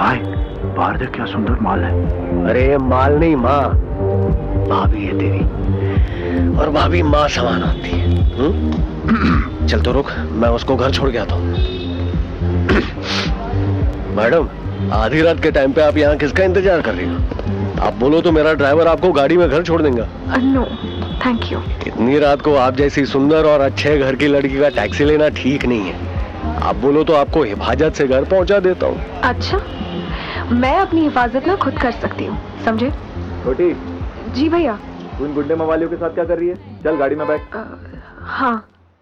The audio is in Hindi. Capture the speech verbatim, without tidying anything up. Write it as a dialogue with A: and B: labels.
A: भाई बाहर देख क्या सुंदर माल है।
B: अरे माल नहीं माँ, भाभी है तेरी, और भाभी माँ समान होती है। चल तो रुक, मैं उसको घर छोड़ के आता हूँ। मैडम, आधी रात के टाइम पे आप यहाँ किसका इंतजार कर रही हो? आप बोलो तो मेरा ड्राइवर आपको गाड़ी में घर छोड़ देगा।
C: No thank you.
B: इतनी रात को आप जैसी सुंदर और अच्छे घर की लड़की का टैक्सी लेना ठीक नहीं है। आप बोलो तो आपको हिफाजत से घर पहुंचा देता हूँ।
C: अच्छा, मैं अपनी हिफाजत ना खुद कर सकती हूँ, समझे?
D: छोटी।
C: जी भैया।
D: तू इन गुंडे मवालियों के साथ क्या कर रही है? चल गाड़ी में बैठ।
C: हाँ